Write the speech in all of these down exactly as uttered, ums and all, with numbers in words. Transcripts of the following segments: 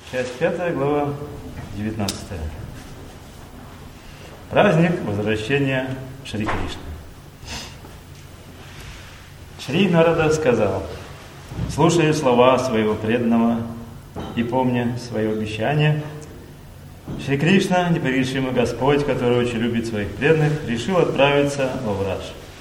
Часть пятая, глава девятнадцатая. Праздник возвращения Шри Кришны. Шри Нарада сказал: слушая слова своего преданного и помня свое обещание, Шри Кришна, непогрешимый Господь, который очень любит своих преданных, решил отправиться во Врадж.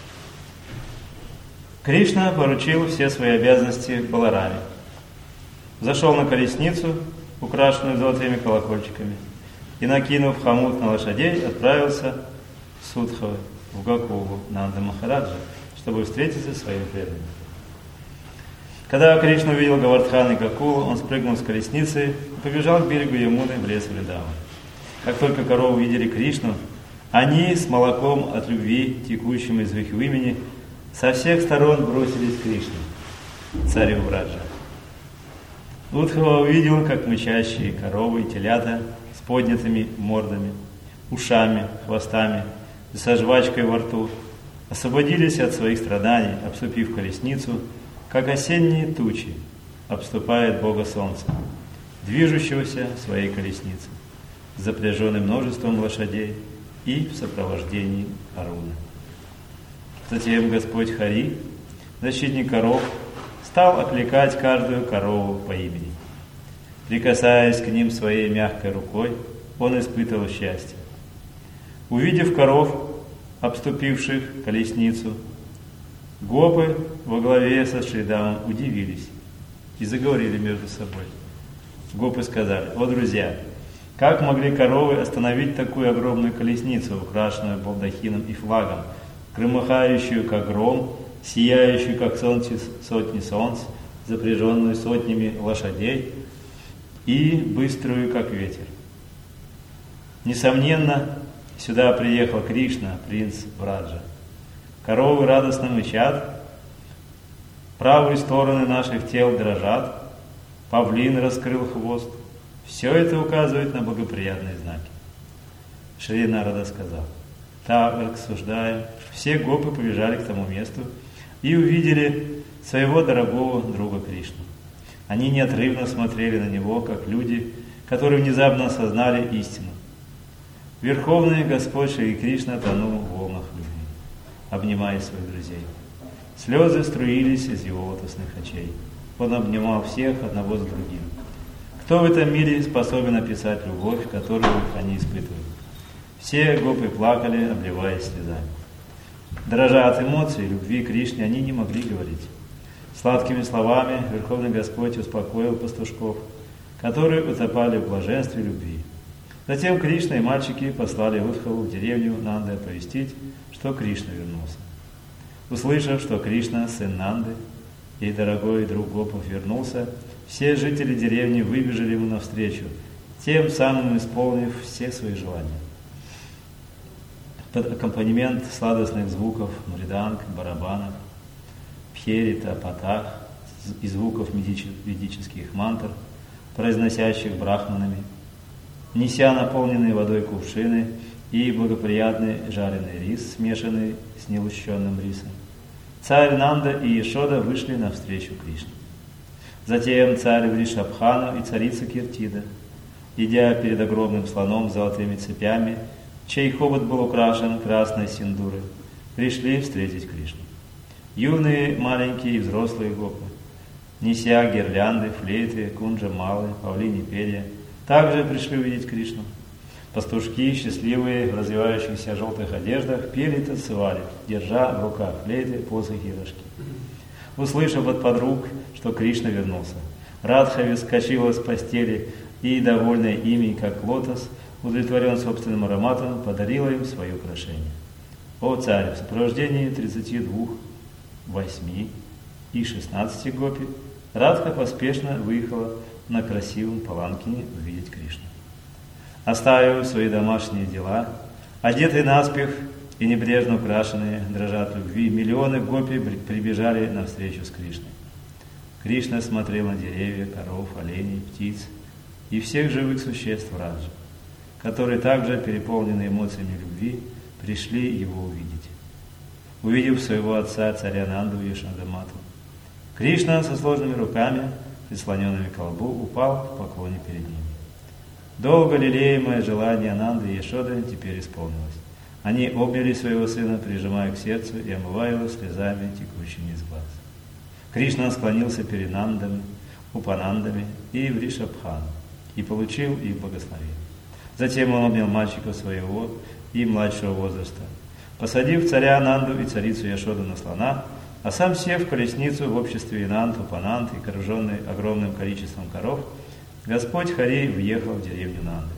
Кришна поручил все свои обязанности Балараме. Зашел на колесницу, украшенную золотыми колокольчиками, и, накинув хомут на лошадей, отправился с Удхавой в Гокулу Нанда Махараджа, чтобы встретиться со своим преданным. Когда Кришна увидел Говардхан и Гокулу, он спрыгнул с колесницы и побежал к берегу Ямуны в лес Вриндавана. Как только коровы увидели Кришну, они с молоком от любви, текущим из их имени, со всех сторон бросились к Кришне, царю Враджа. Удхава увидел, как мычащие коровы и телята с поднятыми мордами, ушами, хвостами и со жвачкой во рту освободились от своих страданий, обступив колесницу, как осенние тучи обступает Бога Солнца, движущегося в своей колеснице, запряженный множеством лошадей и в сопровождении Аруны. Затем Господь Хари, защитник коров, стал окликать каждую корову по имени. Прикасаясь к ним своей мягкой рукой, он испытывал счастье. Увидев коров, обступивших колесницу, гопы во главе со Шридамом удивились и заговорили между собой. Гопы сказали: «О, друзья, как могли коровы остановить такую огромную колесницу, украшенную балдахином и флагом, громыхающую, как гром, сияющую, как солнце, сотни солнц, запряженную сотнями лошадей и быструю, как ветер?» Несомненно, сюда приехал Кришна, принц Враджа. Коровы радостно мычат, правые стороны наших тел дрожат, павлин раскрыл хвост. Все это указывает на благоприятные знаки. Шри Нарада сказал: так рассуждая, все гопы побежали к тому месту и увидели своего дорогого друга Кришну. Они неотрывно смотрели на него, как люди, которые внезапно осознали истину. Верховный Господь Шри Кришна тонул в волнах любви, обнимая своих друзей. Слезы струились из его лотосных очей. Он обнимал всех одного за другим. Кто в этом мире способен описать любовь, которую они испытывают? Все гопы плакали, обливаясь слезами. Дрожа от эмоций любви к Кришне, они не могли говорить. Сладкими словами Верховный Господь успокоил пастушков, которые утопали в блаженстве любви. Затем Кришна и мальчики послали Удхаву в деревню Нанды оповестить, что Кришна вернулся. Услышав, что Кришна, сын Нанды и дорогой друг гопов, вернулся, все жители деревни выбежали ему навстречу, тем самым исполнив все свои желания. Под аккомпанемент сладостных звуков мриданг, барабанов, пхерита, патах и звуков ведических мантр, произносящих брахманами, неся наполненные водой кувшины и благоприятный жареный рис, смешанный с нелущенным рисом, царь Нанда и Ешода вышли навстречу Кришне. Затем царь Вришабхану и царица Киртида, идя перед огромным слоном с золотыми цепями, чей хобот был украшен красной синдурой, пришли встретить Кришну. Юные, маленькие и взрослые гопы, неся гирлянды, флейты, кунджа-малы, павлини перья, также пришли увидеть Кришну. Пастушки, счастливые, в развивающихся желтых одеждах, пели и танцевали, держа в руках флейты, посохи и рожки. Услышав от подруг, что Кришна вернулся, Радха вскочила с постели и, довольная ими, как лотос, удовлетворен собственным ароматом, подарила им свое украшение. О царь, в сопровождении тридцати двух, восьми и шестнадцати гопи, Радха поспешно выехала на красивом паланкине увидеть Кришну. Оставив свои домашние дела, одетые наспех и небрежно украшенные, дрожа от любви, миллионы гопи прибежали навстречу с Кришной. Кришна смотрел на деревья, коров, оленей, птиц и всех живых существ Раджа, которые также, переполненные эмоциями любви, пришли его увидеть. Увидев своего отца, царя Нанду и Шандамату, Кришна со сложными руками прислоненными к колбу, упал в поклоне перед ними. Долго лелеемое желание Ананды и Яшоды теперь исполнилось. Они обняли своего сына, прижимая к сердцу и омывая его слезами, текущими из глаз. Кришна склонился перед Нандами, Упанандами и Вришабханом и получил их благословение. Затем он обнял мальчика своего и младшего возраста, посадив царя Нанду и царицу Яшоду на слона, а сам сев в колесницу в обществе Нанд, Упананд и окруженный огромным количеством коров, Господь Хари въехал в деревню Нанды.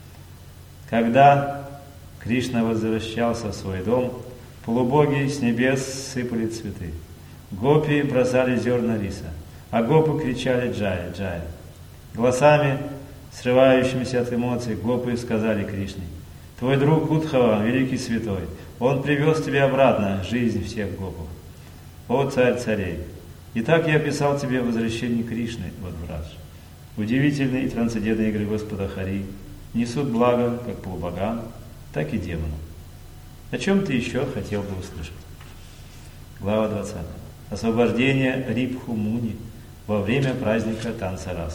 Когда Кришна возвращался в свой дом, полубоги с небес сыпали цветы. Гопи бросали зерна риса, а гопы кричали «Джая, Джая». Голосами, срывающимися от эмоций, гопы сказали Кришне: «Твой друг Удхава, великий святой, он привез тебе обратно жизнь всех гопов. О царь царей! Итак, я описал тебе возвращение Кришны в Адврадж. Удивительные и трансцендентные игры Господа Хари несут благо как полубогам, так и демонам. О чем ты еще хотел бы услышать?» Глава двадцатая. Освобождение Рипху Муни во время праздника Тансараса.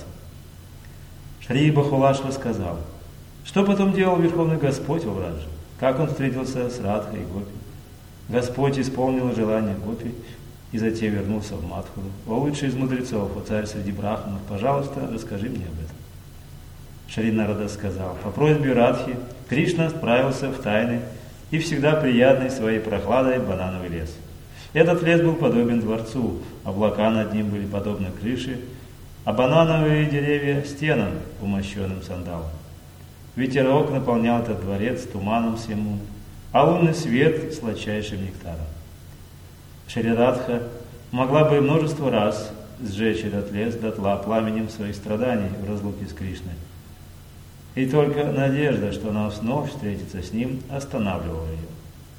Шри Бахулашва сказал: что потом делал Верховный Господь в Врадже? Как он встретился с Радхой и Гопи? Господь исполнил желание Гопи и затем вернулся в Мадхуру. О лучший из мудрецов, о царь среди брахманов, пожалуйста, расскажи мне об этом. Шри Нарада сказал: по просьбе Радхи Кришна справился в тайны и всегда приятной своей прохладой банановый лес. Этот лес был подобен дворцу, облака над ним были подобны крыше, а банановые деревья – стенам, умощенным сандалом. Ветерок наполнял этот дворец туманом с ямун, а лунный свет – сладчайшим нектаром. Шри Радха могла бы множество раз сжечь этот лес дотла пламенем своих страданий в разлуке с Кришной. И только надежда, что она вновь встретится с ним, останавливала ее.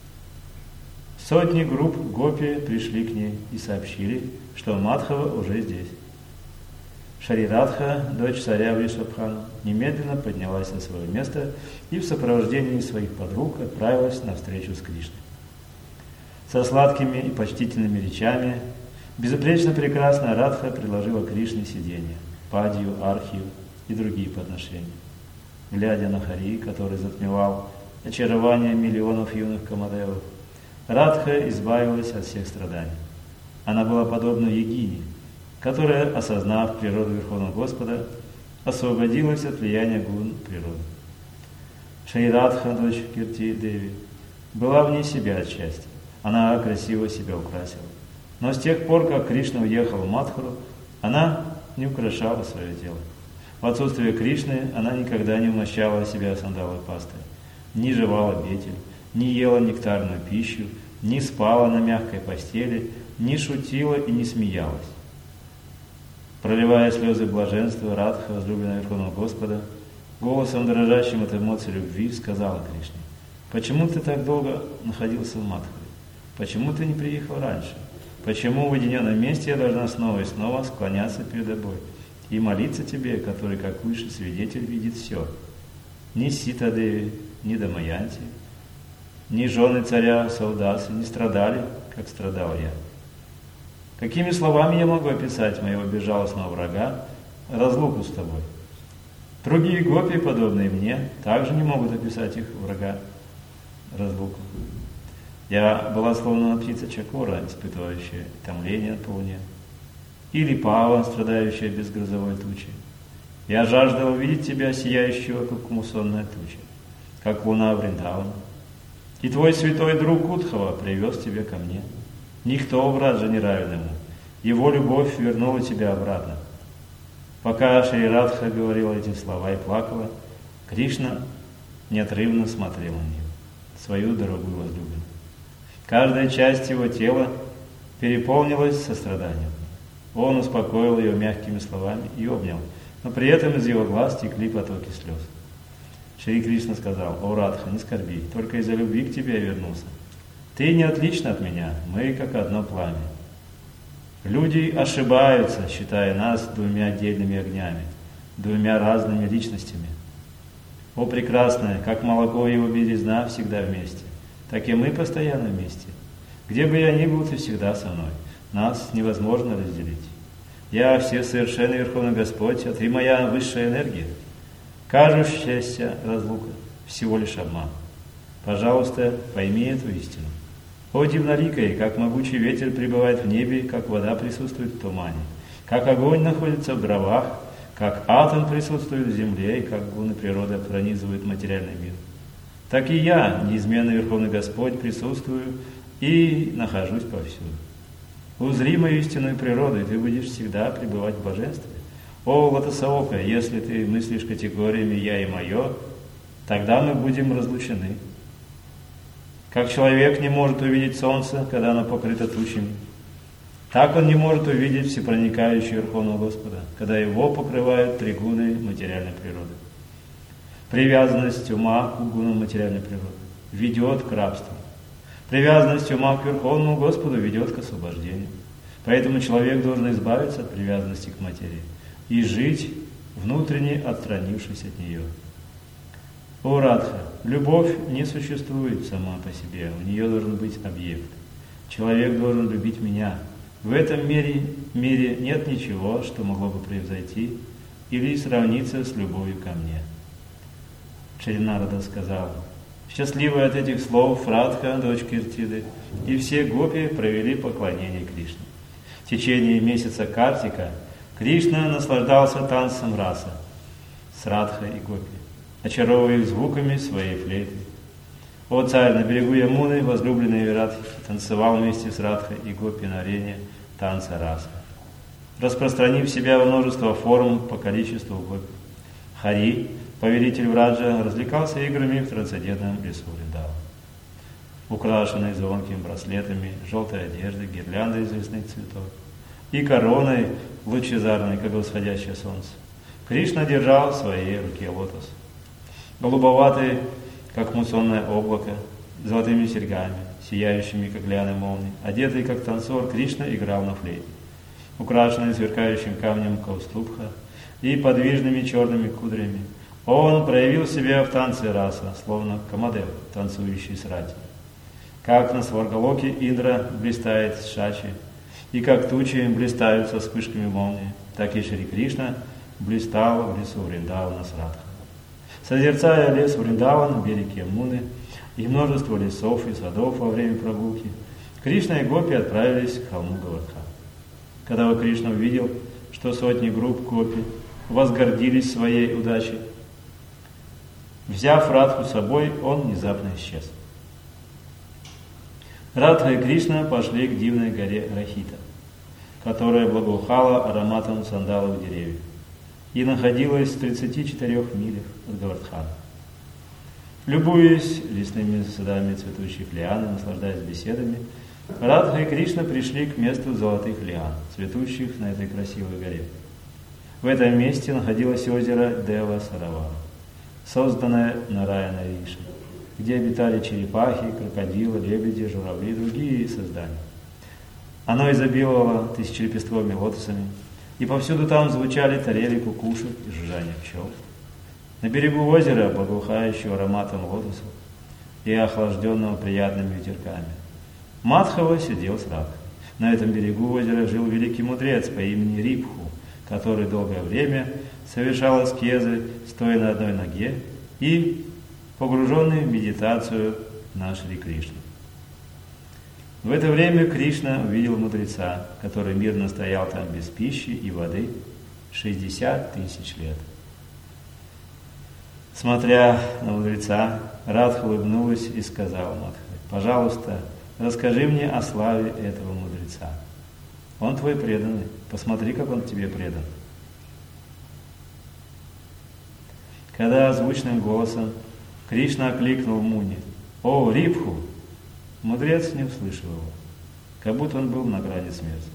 Сотни групп гопи пришли к ней и сообщили, что Мадхава уже здесь. Шри Радха, дочь царя Вришабхана, немедленно поднялась со своего места и в сопровождении своих подруг отправилась на встречу с Кришной. Со сладкими и почтительными речами безупречно прекрасная Радха предложила Кришне сиденье, падью, архию и другие подношения. Глядя на Хари, который затмевал очарование миллионов юных камадевов, Радха избавилась от всех страданий. Она была подобна йогине, которая, осознав природу Верховного Господа, освободилась от влияния гун природы. Шри Радха, дочь Кирти Деви, была вне себя от счастья. Она красиво себя украсила. Но с тех пор, как Кришна уехал в Мадхуру, она не украшала свое тело. В отсутствие Кришны она никогда не умощала себя сандаловой пастой, не жевала бетель, не ела нектарную пищу, не спала на мягкой постели, не шутила и не смеялась. Проливая слезы блаженства, Радха, возлюбленная Верховного Господа, голосом, дрожащим от эмоций любви, сказала Кришне: «Почему ты так долго находился в Мадхуре? Почему ты не приехал раньше? Почему в уединенном месте я должна снова и снова склоняться перед тобой и молиться тебе, который, как высший свидетель, видит все? Ни Сита Деви, ни Дамаянти, ни жены царя Саудасы не страдали, как страдал я. Какими словами я могу описать моего безжалостного врага, разлуку с тобой? Другие гопи, подобные мне, также не могут описать их врага, разлуку. Я была словно птица Чакора, испытывающая томление от полуния, или пава, страдающая без грозовой тучи. Я жаждала увидеть тебя, сияющего, как муссонная туча, как луна Вриндавана. И твой святой друг Удхава привез тебя ко мне. Никто в Радже не равен ему. Его любовь вернула тебя обратно». Пока Шри Радха говорила эти слова и плакала, Кришна неотрывно смотрел на нее, свою дорогую возлюбленную. Каждая часть его тела переполнилась состраданием. Он успокоил ее мягкими словами и обнял, но при этом из его глаз текли потоки слез. Шри Кришна сказал: «О, Радха, не скорби, только из-за любви к тебе я вернулся. Ты не отлична от меня, мы как одно пламя. Люди ошибаются, считая нас двумя отдельными огнями, двумя разными личностями. О, прекрасная, как молоко и его белизна всегда вместе, так и мы постоянно вместе. Где бы я ни был, ты всегда со мной. Нас невозможно разделить. Я всесовершенный Верховный Господь, а ты моя высшая энергия. Кажущаяся разлука всего лишь обман. Пожалуйста, пойми эту истину. О дивноликой, как могучий ветер пребывает в небе, как вода присутствует в тумане, как огонь находится в дровах, как атом присутствует в земле и как гуны природы пронизывают материальный мир. Так и я, неизменный Верховный Господь, присутствую и нахожусь повсюду. Узри мою истинную природу, и ты будешь всегда пребывать в божестве. О, Лотосоока, если ты мыслишь категориями «я» и «моё», тогда мы будем разлучены. Как человек не может увидеть солнце, когда оно покрыто тучами, так он не может увидеть всепроникающего Верховного Господа, когда его покрывают три гуны материальной природы. Привязанность ума к гунам материальной природы ведет к рабству. Привязанность ума к Верховному Господу ведет к освобождению. Поэтому человек должен избавиться от привязанности к материи и жить, внутренне отстранившись от нее. О Радха, любовь не существует сама по себе, у нее должен быть объект. Человек должен любить меня. В этом мире, мире нет ничего, что могло бы превзойти или сравниться с любовью ко мне. Шри Нарада сказал: счастливые от этих слов Радха, дочь Киртиды, и все гопи провели поклонение Кришне. В течение месяца Картика Кришна наслаждался танцем раса с Радхой и гопи, очаровывая их звуками своей флейты. О царь, на берегу Ямуны возлюбленный Вирадхи танцевал вместе с Радхой и гопи на арене танца раса, распространив себя во множество форм по количеству гопи. Хари, повелитель Враджа, развлекался играми в трансцендентном лесу Вриндавана. Украшенный звонкими браслетами, желтой одеждой, гирляндой из лесных цветов и короной, лучезарной, как восходящее солнце, Кришна держал в своей руке лотос. Голубоватый, как муссонное облако, с золотыми серьгами, сияющими, как лианы молнии, одетый, как танцор, Кришна играл на флейте, украшенный сверкающим камнем каустубха и подвижными черными кудрями. Он проявил себя в танце раса, словно Камадев, танцующий с рати. Как на Сваргалоке Индра блистает с шачи, и как тучи блистают со вспышками молнии, так и Шри Кришна блистал в лесу Вриндавана с Радхой. Созерцая лес Вриндаван, берег Ямуны и множество лесов и садов во время прогулки, Кришна и гопи отправились к холму Говардхан. Когда Кришна увидел, что сотни групп гопи возгордились своей удачей, взяв Радху с собой, он внезапно исчез. Радха и Кришна пошли к дивной горе Рахита, которая благоухала ароматом сандаловых деревьев и находилась в тридцати четырёх милях от Говардхана. Любуясь лесными садами цветущих лиан, наслаждаясь беседами, Радха и Кришна пришли к месту золотых лиан, цветущих на этой красивой горе. В этом месте находилось озеро Дева Саравара, созданное Нараяна Риши, где обитали черепахи, крокодилы, лебеди, журавли и другие создания. Оно изобиловало тысячелепестковыми лотосами, и повсюду там звучали тарели кукушек и жужжание пчел. На берегу озера, благоухающего ароматом лотосов и охлажденного приятными ветерками, Мадхава сидел с Радхой. На этом берегу озера жил великий мудрец по имени Рипху, который долгое время совершал аскезы, стоя на одной ноге и погруженный в медитацию на Шри Кришну. В это время Кришна увидел мудреца, который мирно стоял там без пищи и воды шестьдесят тысяч лет. Смотря на мудреца, Радха улыбнулась и сказала Мадхаве: «Пожалуйста, расскажи мне о славе этого мудреца. Он твой преданный, посмотри, как он тебе предан». Когда звучным голосом Кришна окликнул Муни: «О, Рипху!», мудрец не услышал его, как будто он был на грани смерти.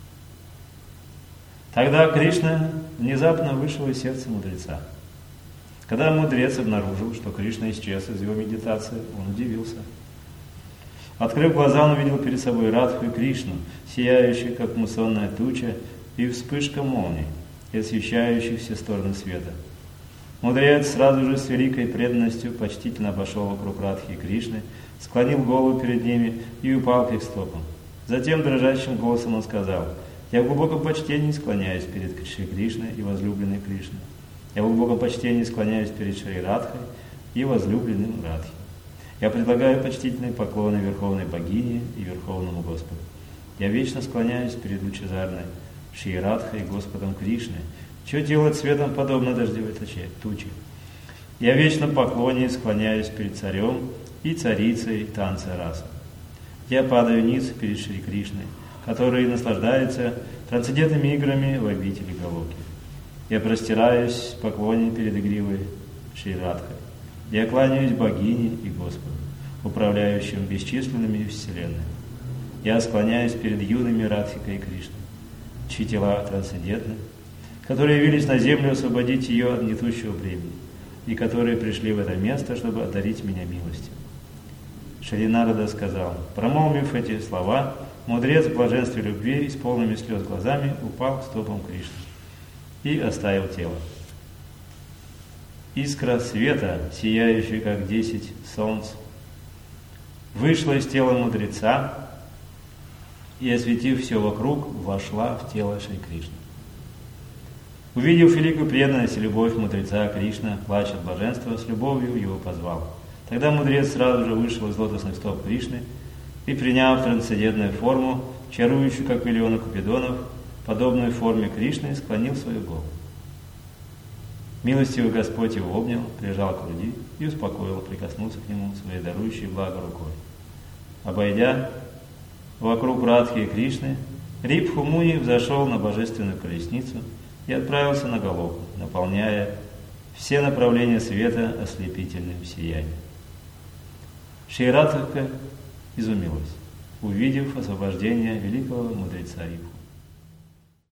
Тогда Кришна внезапно вышел из сердца мудреца. Когда мудрец обнаружил, что Кришна исчез из его медитации, он удивился. Открыв глаза, он увидел перед собой Радху и Кришну, сияющих, как муссонная туча, и вспышка молний, и освещающих все стороны света. Мудрец сразу же с великой преданностью почтительно обошел вокруг Радхи и Кришны, склонил голову перед ними и упал к их стопам. Затем дрожащим голосом он сказал: Я в глубоком почтении склоняюсь перед Шри Кришной и возлюбленной Кришной. Я в глубоком почтении склоняюсь перед Шри Радхой и возлюбленным Радхи. Я предлагаю почтительные поклоны Верховной Богине и Верховному Господу. Я вечно склоняюсь перед лучезарной Шри Радхой и Господом Кришной, чье тело цветом подобно дождевой туче. Я вечно в поклоне склоняюсь перед царем и царицей танца раса. Я падаю ниц перед Шри Кришной, который наслаждается трансцендентными играми в обители Галоки. Я простираюсь в поклоне перед игривой Шри Радхой. Я кланяюсь богине и Господу, управляющим бесчисленными вселенными. Я склоняюсь перед юными Радхикой и Кришной, чьи тела трансцендентны, которые явились на землю освободить ее от гнетущего бремени, и которые пришли в это место, чтобы одарить меня милостью. Шри Нарада сказал: промолвив эти слова, мудрец в блаженстве любви и с полными слез глазами упал к стопам Кришны и оставил тело. Искра света, сияющая как десять солнц, вышла из тела мудреца и, осветив все вокруг, вошла в тело Шри Кришны. Увидев великую преданность и любовь мудреца, Кришна, плача от блаженства, с любовью его позвал. Тогда мудрец сразу же вышел из лотосных стоп Кришны и, приняв трансцендентную форму, чарующую, как миллионы купидонов, подобную форме Кришны, склонил свою голову. Милостивый Господь его обнял, прижал к груди и успокоил прикоснуться к нему своей дарующей благо рукой. Обойдя вокруг Радхи и Кришны, Рипху Муни взошел на божественную колесницу и отправился на Галоку, наполняя все направления света ослепительным сиянием. Шри Радха изумилась, увидев освобождение великого мудреца Рипху.